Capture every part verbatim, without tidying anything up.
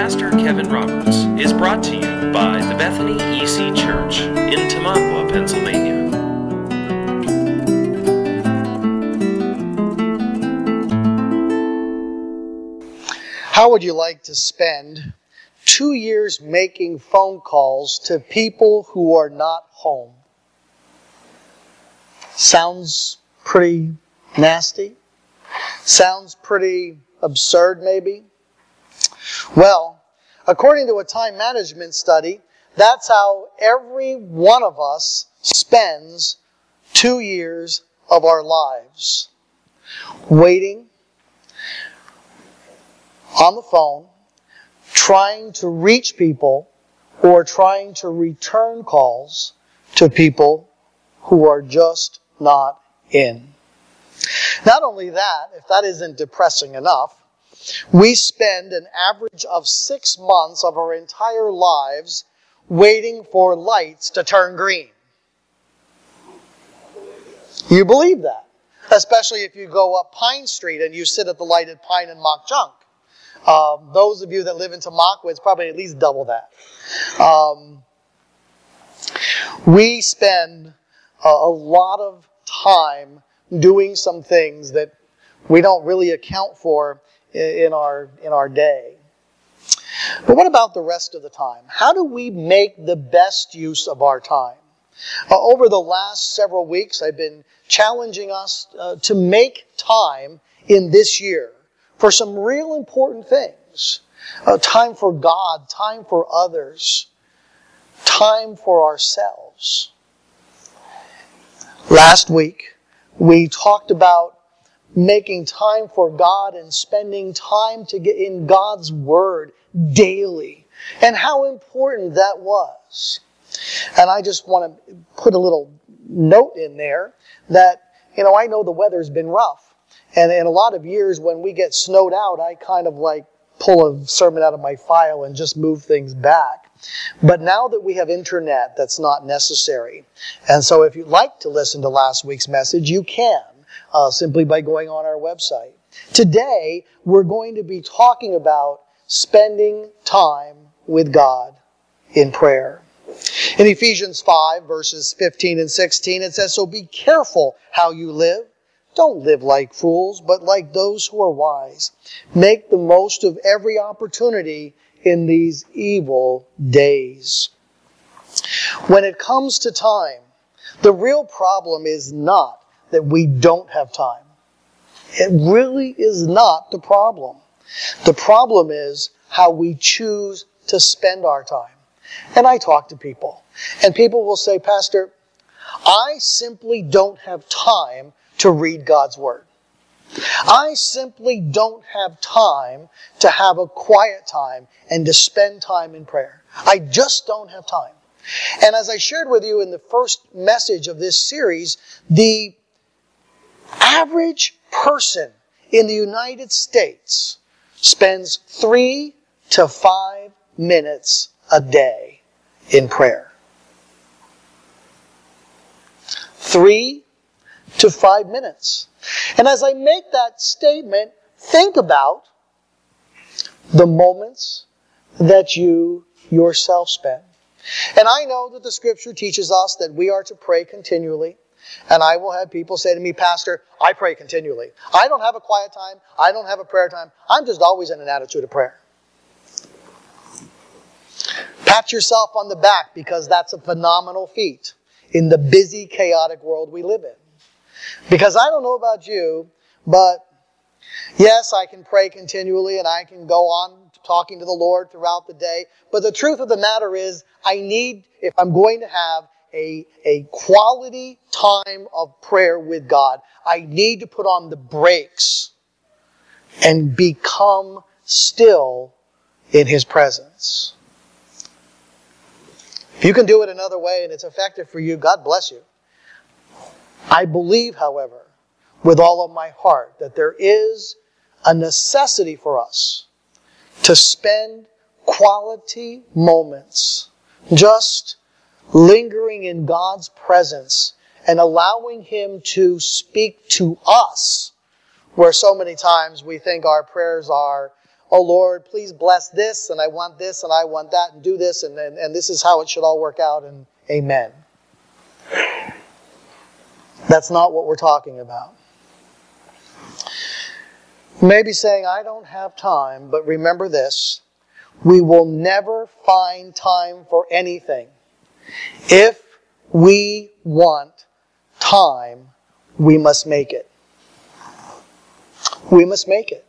Pastor Kevin Roberts is brought to you by the Bethany E C Church in Tamaqua, Pennsylvania. How would you like to spend two years making phone calls to people who are not home? Sounds pretty nasty? Sounds pretty absurd, maybe? Well, according to a time management study, that's how every one of us spends two years of our lives. Waiting on the phone, trying to reach people, or trying to return calls to people who are just not in. Not only that, if that isn't depressing enough, we spend an average of six months of our entire lives waiting for lights to turn green. You believe that? Especially if you go up Pine Street and you sit at the lighted Pine and Mock Junk. Um, those of you that live in Tamaqua, it's probably at least double that. Um, we spend a, a lot of time doing some things that we don't really account for in our in our day. But what about the rest of the time? How do we make the best use of our time? Uh, over the last several weeks, I've been challenging us uh, to make time in this year for some real important things. Uh, time for God, time for others, time for ourselves. Last week, we talked about making time for God and spending time to get in God's Word daily, and how important that was. And I just want to put a little note in there that, you know, I know the weather's been rough. And in a lot of years when we get snowed out, I kind of like pull a sermon out of my file and just move things back. But now that we have internet, that's not necessary. And so if you'd like to listen to last week's message, you can, uh, simply by going on our website. Today, we're going to be talking about spending time with God in prayer. In Ephesians five, verses fifteen and sixteen, it says, "So be careful how you live. Don't live like fools, but like those who are wise. Make the most of every opportunity in these evil days." When it comes to time, the real problem is not that we don't have time. It really is not the problem. The problem is how we choose to spend our time. And I talk to people, and people will say, "Pastor, I simply don't have time to read God's Word. I simply don't have time to have a quiet time and to spend time in prayer. I just don't have time." And as I shared with you in the first message of this series, the average person in the United States spends three to five minutes a day in prayer. Three to five minutes. And as I make that statement, think about the moments that you yourself spend. And I know that the Scripture teaches us that we are to pray continually. And I will have people say to me, "Pastor, I pray continually. I don't have a quiet time. I don't have a prayer time. I'm just always in an attitude of prayer." Pat yourself on the back, because that's a phenomenal feat in the busy, chaotic world we live in. Because I don't know about you, but yes, I can pray continually and I can go on talking to the Lord throughout the day. But the truth of the matter is, I need, if I'm going to have a, a quality time of prayer with God, I need to put on the brakes and become still in His presence. If you can do it another way and it's effective for you, God bless you. I believe, however, with all of my heart, that there is a necessity for us to spend quality moments just lingering in God's presence and allowing Him to speak to us, where so many times we think our prayers are oh Lord, please bless this, and I want this, and I want that, and do this, and, and, and this is how it should all work out, and amen. That's not what we're talking about. Maybe saying, I don't have time, but remember this, we will never find time for anything. If we want time, we must make it. We must make it.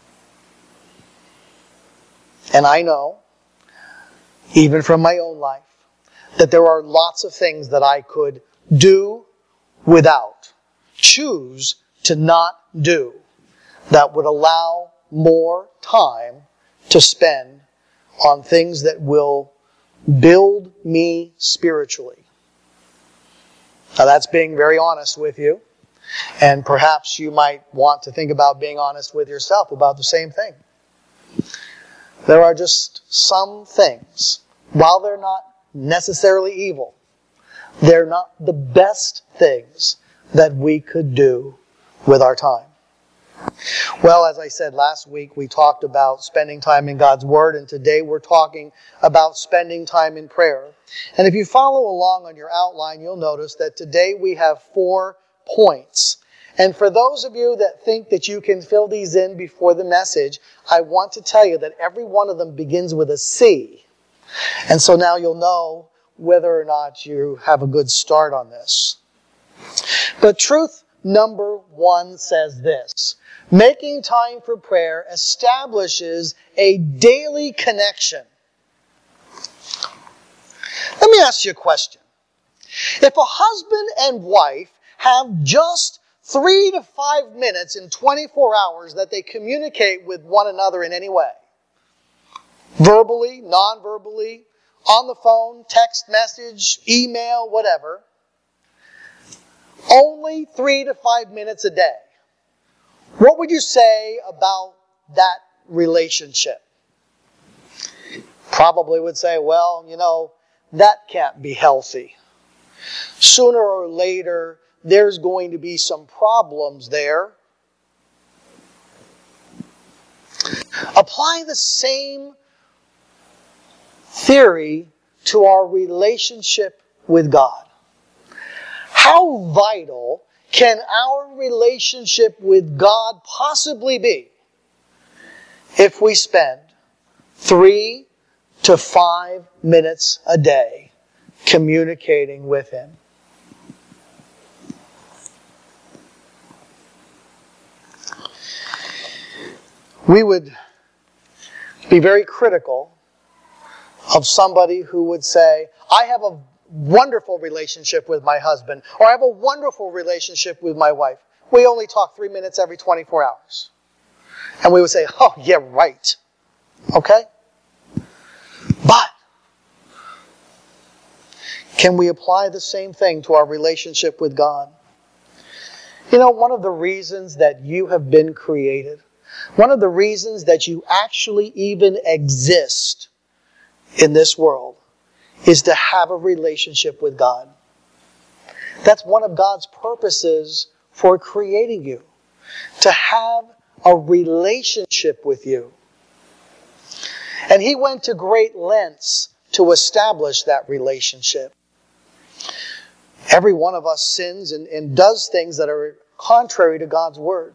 And I know, even from my own life, that there are lots of things that I could do without, choose to not do, that would allow more time to spend on things that will build me spiritually. Now that's being very honest with you, and perhaps you might want to think about being honest with yourself about the same thing. There are just some things, while they're not necessarily evil, they're not the best things that we could do with our time. Well, as I said last week, we talked about spending time in God's Word, and today we're talking about spending time in prayer. And if you follow along on your outline, you'll notice that today we have four points. And for those of you that think that you can fill these in before the message, I want to tell you that every one of them begins with a C. And so now you'll know whether or not you have a good start on this. But truth number one says this: making time for prayer establishes a daily connection. Let me ask you a question. If a husband and wife have just three to five minutes in twenty-four hours that they communicate with one another in any way, verbally, non-verbally, on the phone, text message, email, whatever, only three to five minutes a day, what would you say about that relationship? Probably would say, well, you know, that can't be healthy. Sooner or later, there's going to be some problems there. Apply the same theory to our relationship with God. How vital can our relationship with God possibly be if we spend three to five minutes a day communicating with Him? We would be very critical of somebody who would say, I have a wonderful relationship with my husband, or I have a wonderful relationship with my wife. We only talk three minutes every twenty-four hours. And we would say, oh, yeah, right. Okay? But can we apply the same thing to our relationship with God? You know, one of the reasons that you have been created, one of the reasons that you actually even exist in this world, is to have a relationship with God. That's one of God's purposes for creating you, to have a relationship with you. And He went to great lengths to establish that relationship. Every one of us sins and, and does things that are contrary to God's Word.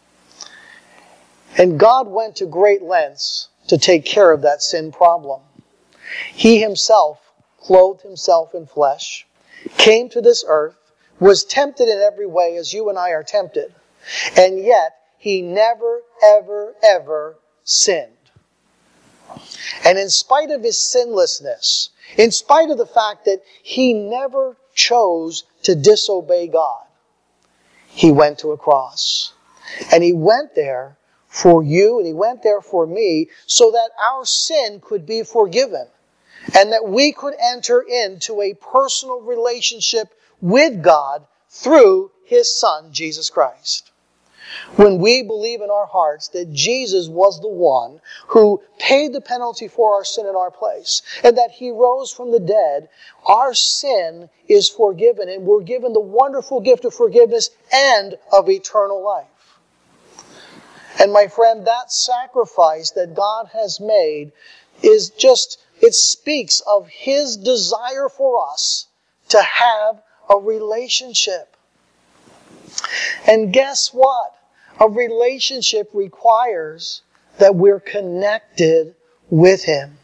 And God went to great lengths to take care of that sin problem. He Himself clothed Himself in flesh, came to this earth, was tempted in every way as you and I are tempted, and yet He never, ever, ever sinned. And in spite of His sinlessness, in spite of the fact that He never chose to disobey God, He went to a cross. And He went there for you, and He went there for me, so that our sin could be forgiven. And that we could enter into a personal relationship with God through His Son, Jesus Christ. When we believe in our hearts that Jesus was the one who paid the penalty for our sin in our place, and that He rose from the dead, our sin is forgiven, and we're given the wonderful gift of forgiveness and of eternal life. And my friend, that sacrifice that God has made is just, it speaks of His desire for us to have a relationship. And guess what? A relationship requires that we're connected with Him.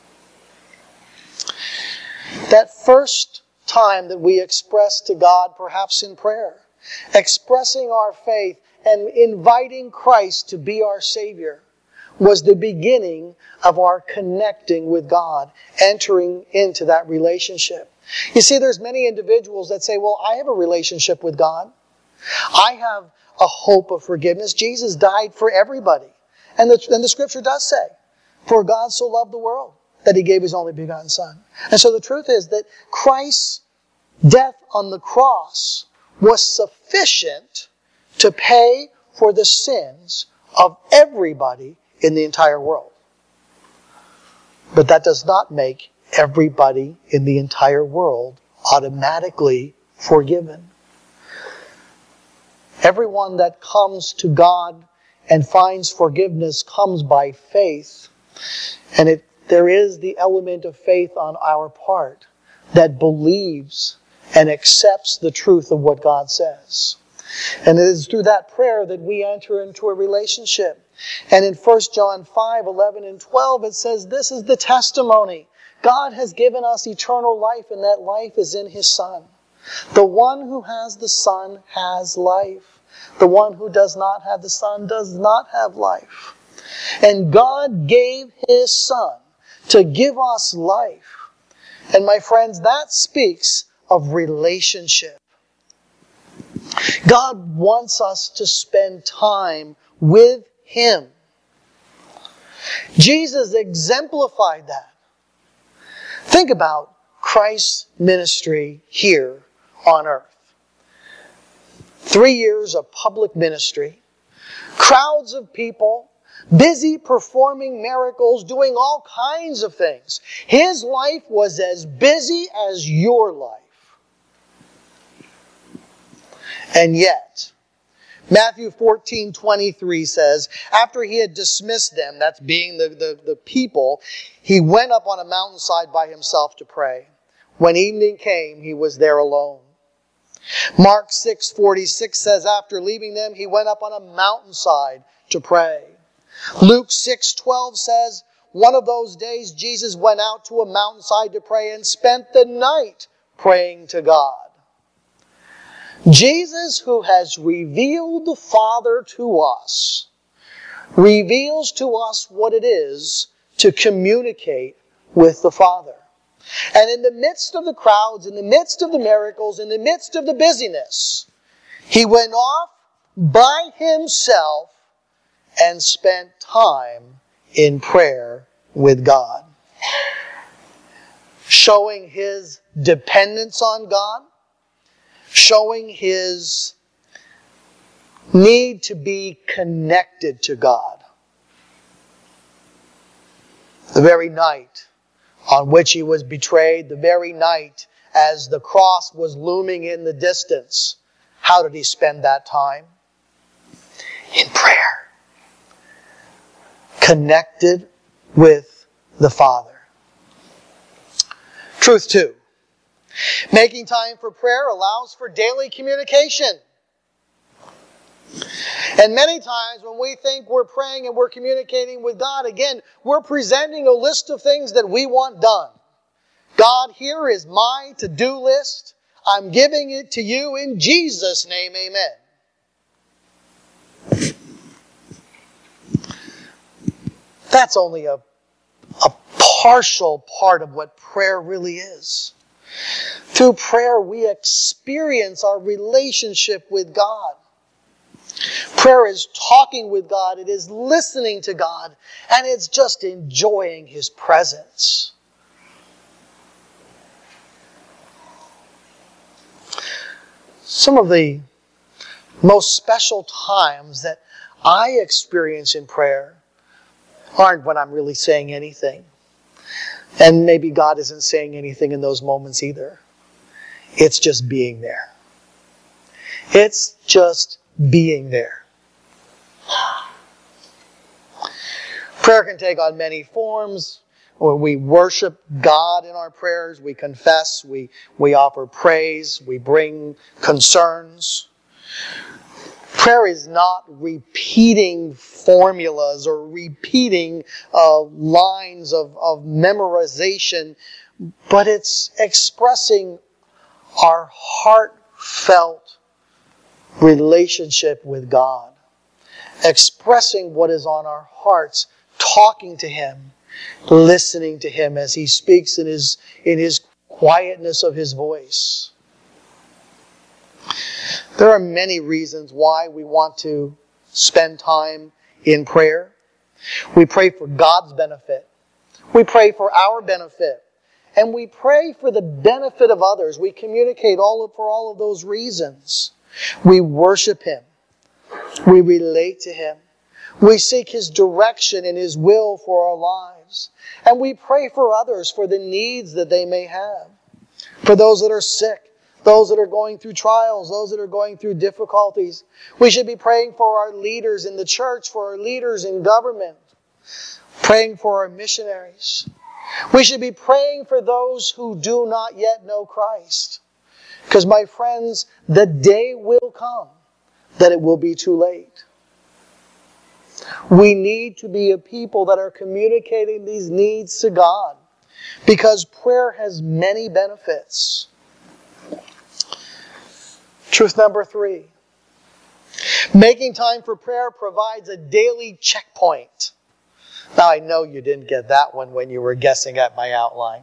That first time that we express to God, perhaps in prayer, expressing our faith and inviting Christ to be our Savior, was the beginning of our connecting with God, entering into that relationship. You see, there's many individuals that say, well, I have a relationship with God. I have a hope of forgiveness. Jesus died for everybody. And the, and the Scripture does say, for God so loved the world that He gave His only begotten Son. And so the truth is that Christ's death on the cross was sufficient to pay for the sins of everybody in the entire world. But that does not make everybody in the entire world automatically forgiven. Everyone that comes to God and finds forgiveness comes by faith. And it, there is the element of faith on our part that believes and accepts the truth of what God says. And it is through that prayer that we enter into a relationship. And in First John five, eleven and twelve, it says, this is the testimony. God has given us eternal life, and that life is in His Son. The one who has the Son has life. The one who does not have the Son does not have life. And God gave His Son to give us life. And my friends, that speaks of relationship. God wants us to spend time with Him. Jesus exemplified that. Think about Christ's ministry here on earth. Three years of public ministry. Crowds of people, busy performing miracles, doing all kinds of things. His life was as busy as your life. And yet, Matthew fourteen twenty-three says, after He had dismissed them, that's being the, the, the people, He went up on a mountainside by Himself to pray. When evening came, He was there alone. Mark six forty-six says, after leaving them, He went up on a mountainside to pray. Luke six twelve says, one of those days Jesus went out to a mountainside to pray and spent the night praying to God. Jesus, who has revealed the Father to us, reveals to us what it is to communicate with the Father. And in the midst of the crowds, in the midst of the miracles, in the midst of the busyness, He went off by Himself and spent time in prayer with God, showing His dependence on God, showing His need to be connected to God. The very night on which He was betrayed, the very night as the cross was looming in the distance, how did He spend that time? In prayer. Connected with the Father. Truth two. Making time for prayer allows for daily communication. And many times when we think we're praying and we're communicating with God, again, we're presenting a list of things that we want done. God, here is my to-do list. I'm giving it to you in Jesus' name, amen. That's only a, a partial part of what prayer really is. Through prayer, we experience our relationship with God. Prayer is talking with God, it is listening to God, and it's just enjoying His presence. Some of the most special times that I experience in prayer aren't when I'm really saying anything. And maybe God isn't saying anything in those moments either. It's just being there. It's just being there. Prayer can take on many forms. Or we worship God in our prayers. We confess. We, we offer praise. We bring concerns. Prayer is not repeating formulas or repeating uh, lines of, of memorization, but it's expressing our heartfelt relationship with God. Expressing what is on our hearts, talking to Him, listening to Him as He speaks in His, in His quietness of His voice. There are many reasons why we want to spend time in prayer. We pray for God's benefit. We pray for our benefit. And we pray for the benefit of others. We communicate all of, for all of those reasons. We worship Him. We relate to Him. We seek His direction and His will for our lives. And we pray for others for the needs that they may have. For those that are sick, those that are going through trials, those that are going through difficulties. We should be praying for our leaders in the church, for our leaders in government, praying for our missionaries. We should be praying for those who do not yet know Christ. Because, my friends, the day will come that it will be too late. We need to be a people that are communicating these needs to God, because prayer has many benefits. Truth number three. Making time for prayer provides a daily checkpoint. Now, I know you didn't get that one when you were guessing at my outline.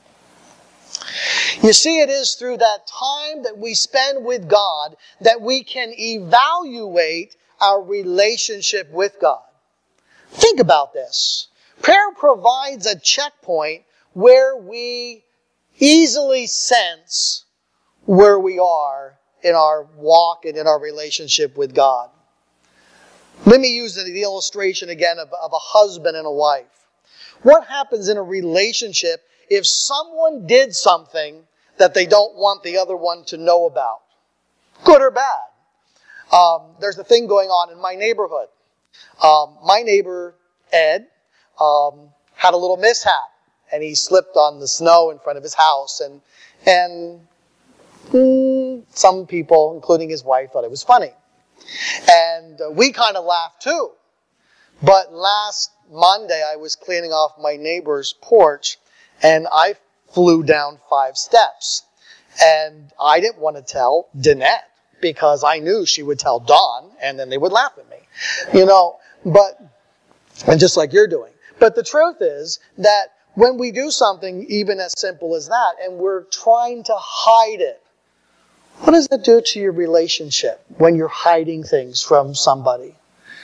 You see, it is through that time that we spend with God that we can evaluate our relationship with God. Think about this. Prayer provides a checkpoint where we easily sense where we are in our walk and in our relationship with God. Let me use the illustration again of, of a husband and a wife. What happens in a relationship if someone did something that they don't want the other one to know about? Good or bad? Um, there's a thing going on in my neighborhood. Um, my neighbor, Ed, um, had a little mishap. And he slipped on the snow in front of his house. And, and mm, some people, including his wife, thought it was funny. And uh, we kind of laughed too. But last Monday, I was cleaning off my neighbor's porch, and I flew down five steps. And I didn't want to tell Danette, because I knew she would tell Dawn, and then they would laugh at me. You know, but, and just like you're doing. But the truth is that when we do something even as simple as that, and we're trying to hide it, what does that do to your relationship when you're hiding things from somebody?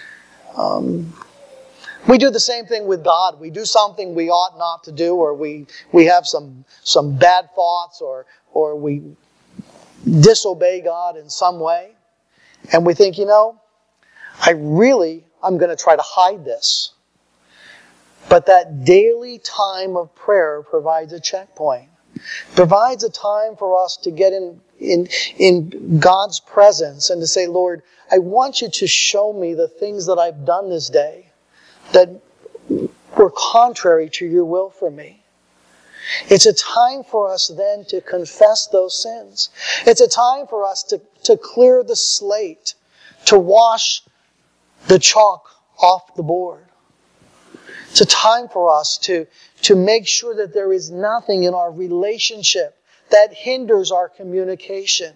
Um, we do the same thing with God. We do something we ought not to do, or we, we have some, some bad thoughts, or, or we disobey God in some way. And we think, you know, I really, I'm going to try to hide this. But that daily time of prayer provides a checkpoint. Provides a time for us to get in, in, in God's presence and to say, Lord, I want you to show me the things that I've done this day that were contrary to your will for me. It's a time for us then to confess those sins. It's a time for us to, to clear the slate, to wash the chalk off the board. It's a time for us to, to make sure that there is nothing in our relationship that hinders our communication.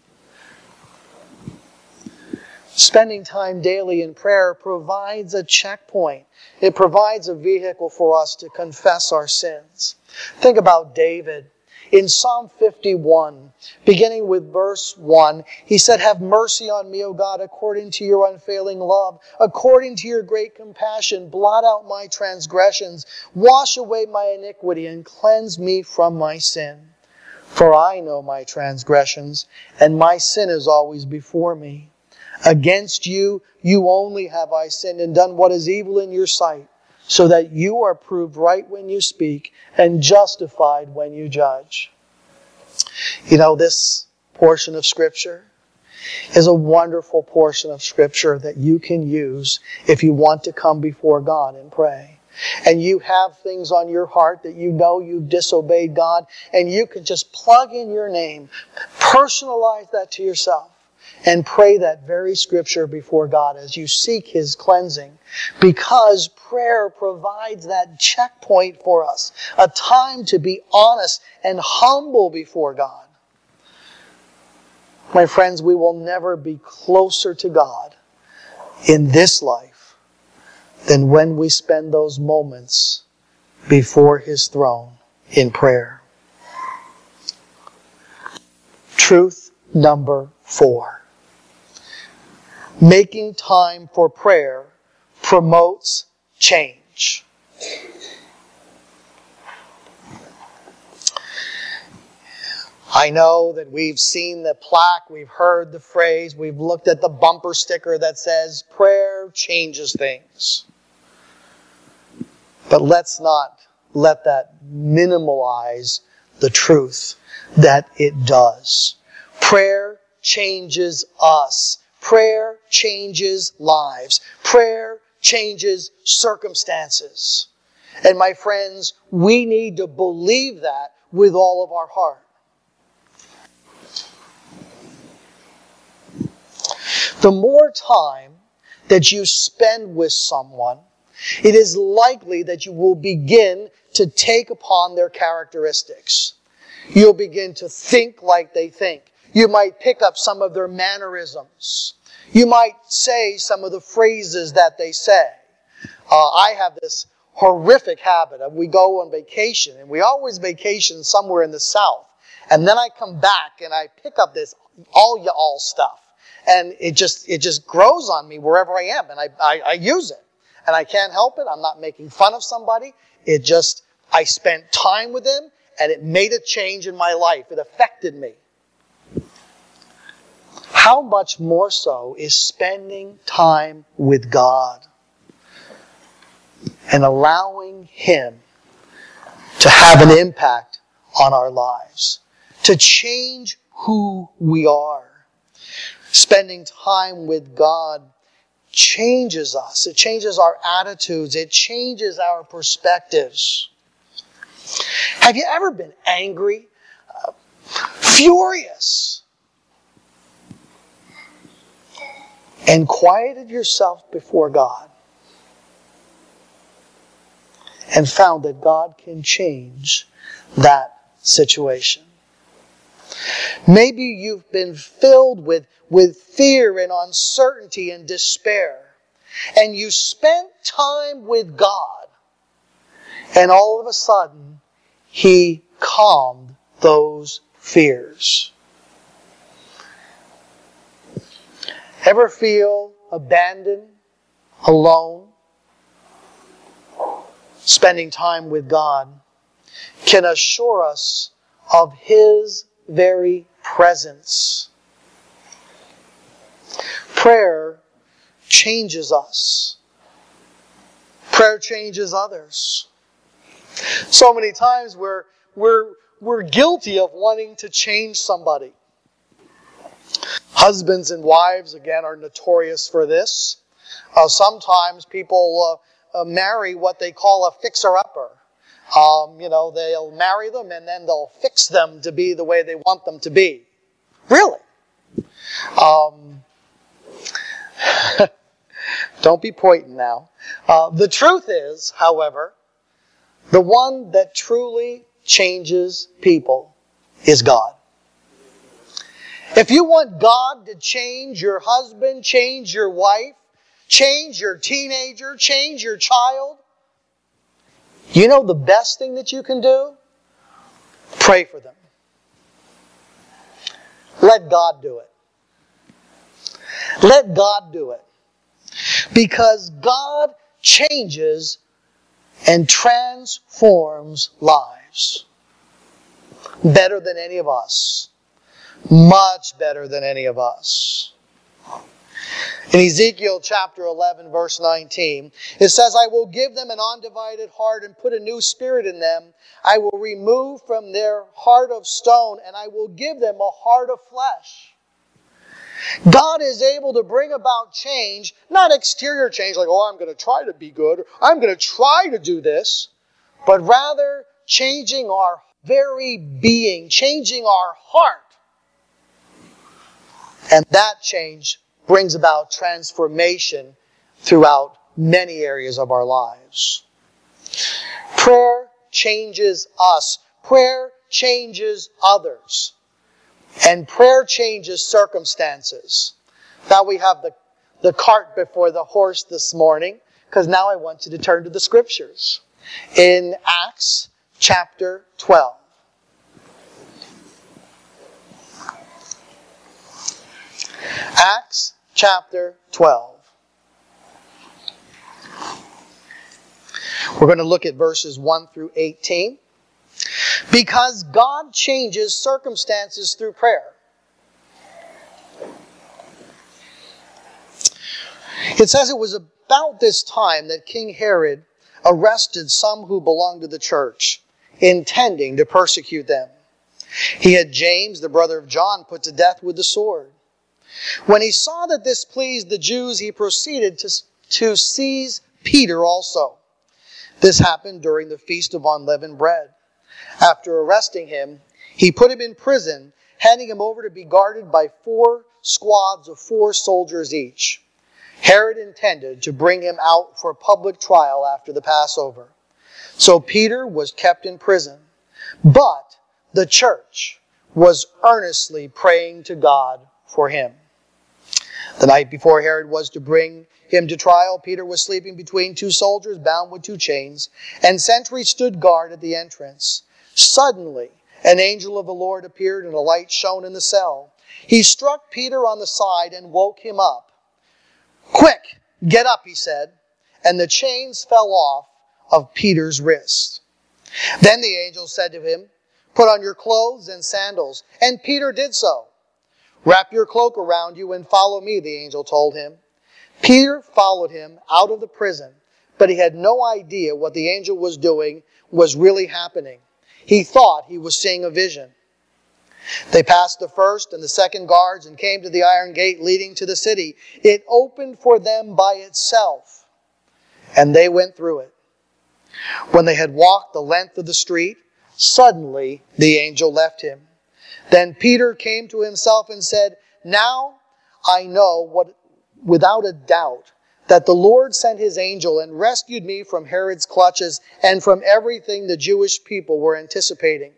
Spending time daily in prayer provides a checkpoint. It provides a vehicle for us to confess our sins. Think about David. In Psalm fifty-one, beginning with verse one, he said, "Have mercy on me, O God, according to your unfailing love. According to your great compassion, blot out my transgressions. Wash away my iniquity and cleanse me from my sin. For I know my transgressions, and my sin is always before me. Against you, you only have I sinned and done what is evil in your sight, so that you are proved right when you speak and justified when you judge." You know, this portion of Scripture, is a wonderful portion of Scripture that you can use if you want to come before God and pray. And you have things on your heart that you know you've disobeyed God, and you can just plug in your name, personalize that to yourself, and pray that very Scripture before God as you seek His cleansing. Because prayer provides that checkpoint for us, a time to be honest and humble before God. My friends, we will never be closer to God in this life than when we spend those moments before His throne in prayer. Truth number four. Making time for prayer promotes change. I know that we've seen the plaque, we've heard the phrase, we've looked at the bumper sticker that says, prayer changes things. But let's not let that minimalize the truth that it does. Prayer changes us. Prayer changes lives. Prayer changes circumstances. And my friends, we need to believe that with all of our heart. The more time that you spend with someone, it is likely that you will begin to take upon their characteristics. You'll begin to think like they think. You might pick up some of their mannerisms. You might say some of the phrases that they say. Uh, I have this horrific habit of we go on vacation, and we always vacation somewhere in the South. And then I come back and I pick up this all ya all stuff. And it just it just grows on me wherever I am, and I, I, I use it. And I can't help it. I'm not making fun of somebody. It just, I spent time with them, and it made a change in my life. It affected me. How much more so is spending time with God and allowing Him to have an impact on our lives, to change who we are. Spending time with God changes us. It changes our attitudes. It changes our perspectives. Have you ever been angry? Uh, furious? And quieted yourself before God and found that God can change that situation? Maybe you've been filled with, with fear and uncertainty and despair, and you spent time with God, and all of a sudden, He calmed those fears. Ever feel abandoned, alone? Spending time with God can assure us of His very presence. Prayer changes us. Prayer changes others. So many times we're, we're, we're guilty of wanting to change somebody. Husbands and wives, again, are notorious for this. Uh, sometimes people uh, uh, marry what they call a fixer-upper. Um, you know, they'll marry them and then they'll fix them to be the way they want them to be. Really? Um, don't be pointing now. Uh, the truth is, however, the one that truly changes people is God. If you want God to change your husband, change your wife, change your teenager, change your child, you know the best thing that you can do? Pray for them. Let God do it. Let God do it. Because God changes and transforms lives. Better than any of us. Much better than any of us. In Ezekiel chapter eleven, verse nineteen, it says, I will give them an undivided heart and put a new spirit in them. I will remove from their heart of stone and I will give them a heart of flesh. God is able to bring about change, not exterior change like, oh, I'm going to try to be good, or I'm going to try to do this, but rather changing our very being, changing our heart. And that change brings about transformation throughout many areas of our lives. Prayer changes us. Prayer changes others. And prayer changes circumstances. Now we have the, the cart before the horse this morning, because now I want you to turn to the Scriptures. In Acts chapter twelve. Acts chapter twelve. We're going to look at verses one through eighteen. Because God changes circumstances through prayer. It says it was about this time that King Herod arrested some who belonged to the church, intending to persecute them. He had James, the brother of John, put to death with the sword. When he saw that this pleased the Jews, he proceeded to, to seize Peter also. This happened during the Feast of Unleavened Bread. After arresting him, he put him in prison, handing him over to be guarded by four squads of four soldiers each. Herod intended to bring him out for public trial after the Passover. So Peter was kept in prison. But the church was earnestly praying to God for him. The night before Herod was to bring him to trial, Peter was sleeping between two soldiers bound with two chains, and sentries stood guard at the entrance. Suddenly, an angel of the Lord appeared, and a light shone in the cell. He struck Peter on the side and woke him up. "Quick, get up," he said, and the chains fell off of Peter's wrists. Then the angel said to him, "Put on your clothes and sandals." And Peter did so. "Wrap your cloak around you and follow me," the angel told him. Peter followed him out of the prison, but he had no idea what the angel was doing was really happening. He thought he was seeing a vision. They passed the first and the second guards and came to the iron gate leading to the city. It opened for them by itself, and they went through it. When they had walked the length of the street, suddenly the angel left him. Then Peter came to himself and said, "Now I know what, without a doubt, that the Lord sent his angel and rescued me from Herod's clutches and from everything the Jewish people were anticipating."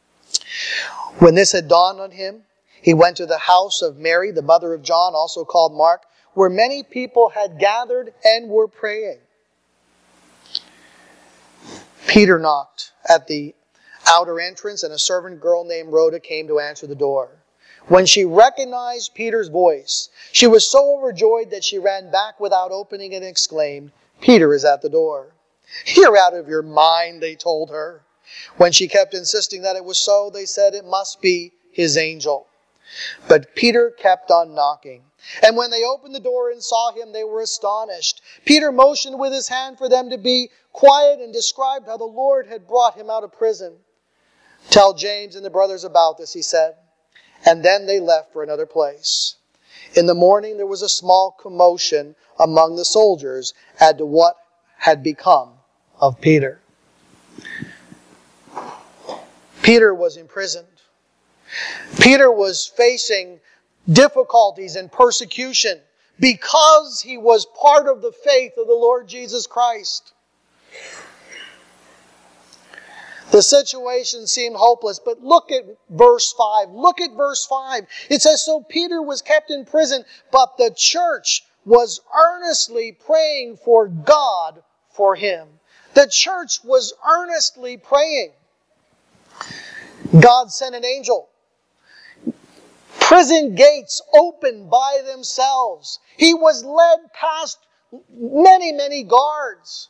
When this had dawned on him, he went to the house of Mary, the mother of John, also called Mark, where many people had gathered and were praying. Peter knocked at the outer entrance, and a servant girl named Rhoda came to answer the door. When she recognized Peter's voice, she was so overjoyed that she ran back without opening and exclaimed, "Peter is at the door." "You're out of your mind," they told her. When she kept insisting that it was so, they said it must be his angel. But Peter kept on knocking. And when they opened the door and saw him, they were astonished. Peter motioned with his hand for them to be quiet and described how the Lord had brought him out of prison. "Tell James and the brothers about this," he said. And then they left for another place. In the morning there was a small commotion among the soldiers as to what had become of Peter. Peter was imprisoned. Peter was facing difficulties and persecution because he was part of the faith of the Lord Jesus Christ. The situation seemed hopeless, but look at verse five. Look at verse five. It says, "So Peter was kept in prison, but the church was earnestly praying for God for him." The church was earnestly praying. God sent an angel. Prison gates opened by themselves. He was led past many, many guards.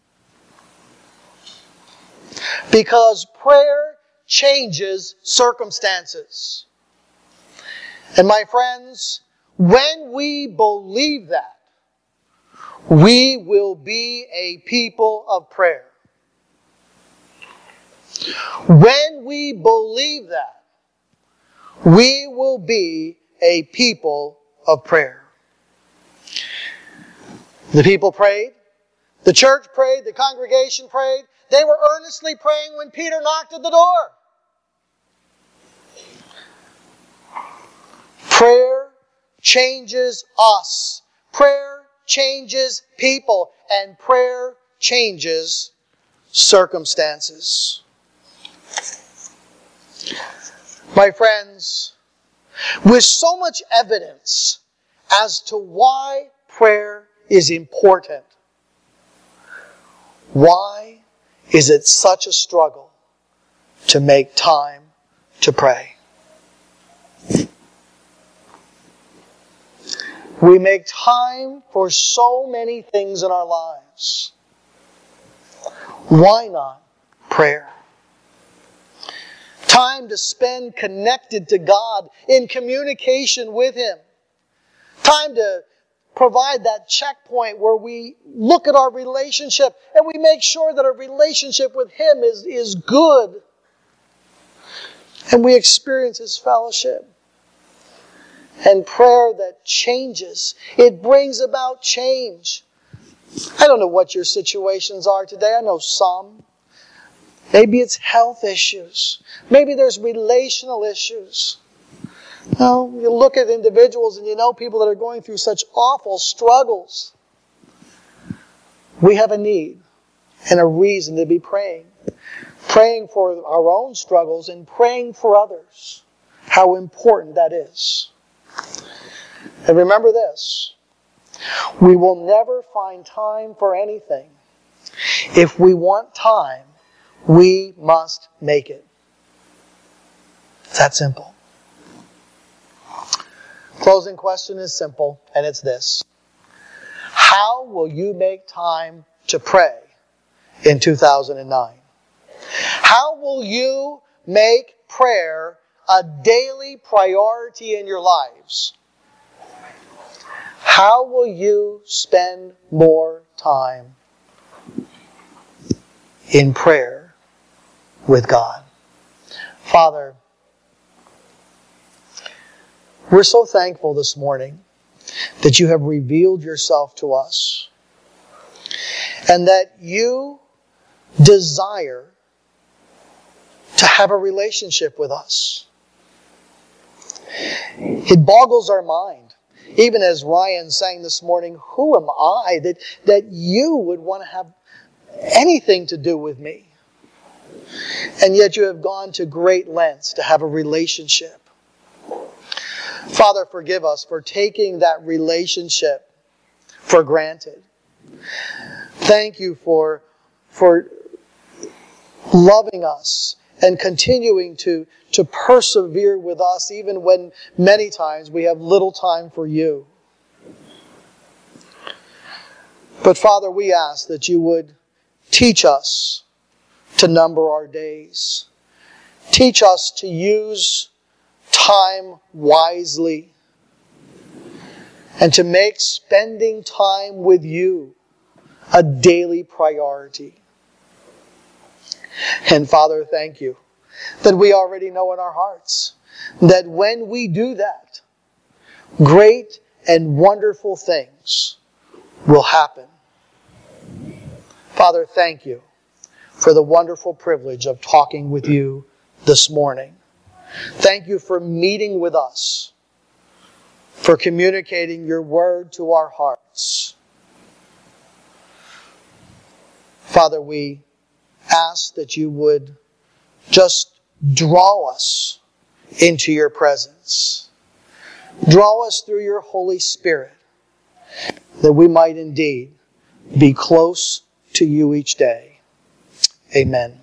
Because prayer changes circumstances. And my friends, when we believe that, we will be a people of prayer. When we believe that, we will be a people of prayer. The people prayed. The church prayed. The congregation prayed. They were earnestly praying when Peter knocked at the door. Prayer changes us. Prayer changes people. And prayer changes circumstances. My friends, with so much evidence as to why prayer is important, why is it such a struggle to make time to pray? We make time for so many things in our lives. Why not prayer? Time to spend connected to God, in communication with Him. Time to provide that checkpoint where we look at our relationship and we make sure that our relationship with Him is, is good. And we experience His fellowship. And prayer that changes. It brings about change. I don't know what your situations are today. I know some. Maybe it's health issues. Maybe there's relational issues. No, you look at individuals and you know people that are going through such awful struggles. We have a need and a reason to be praying. Praying for our own struggles and praying for others. How important that is. And remember this. We will never find time for anything. If we want time, we must make it. It's that simple. Closing question is simple, and it's this. How will you make time to pray in two thousand nine? How will you make prayer a daily priority in your lives? How will you spend more time in prayer with God? Father, we're so thankful this morning that you have revealed yourself to us and that you desire to have a relationship with us. It boggles our mind, even as Ryan sang this morning, who am I that, that you would want to have anything to do with me? And yet you have gone to great lengths to have a relationship. Father, forgive us for taking that relationship for granted. Thank you for, for loving us and continuing to, to persevere with us even when many times we have little time for you. But Father, we ask that you would teach us to number our days. Teach us to use time wisely and to make spending time with you a daily priority. And Father, thank you that we already know in our hearts that when we do that, great and wonderful things will happen. Father, thank you for the wonderful privilege of talking with you this morning. Thank you for meeting with us, for communicating your word to our hearts. Father, we ask that you would just draw us into your presence. Draw us through your Holy Spirit, that we might indeed be close to you each day. Amen.